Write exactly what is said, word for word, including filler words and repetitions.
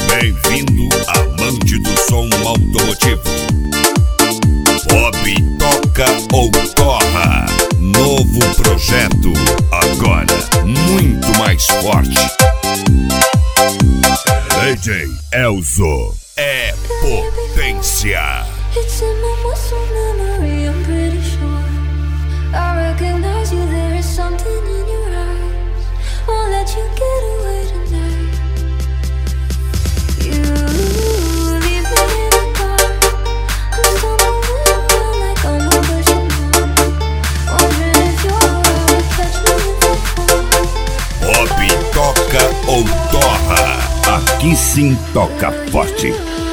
Bem-vindo, amante do som automotivo. Bob toca ou torra. Novo projeto, agora muito mais forte. D J Elzo é potência. It's in my muscle memory, I'm pretty sure. I recognize you, there is something in your eyes. Won't let you get away tonight. You leave me in the dark. I'm stumbling around like I'm a virgin mom. Wondering if you're around, catch me if I fall. Bob toca ou torra. Aqui sim toca forte.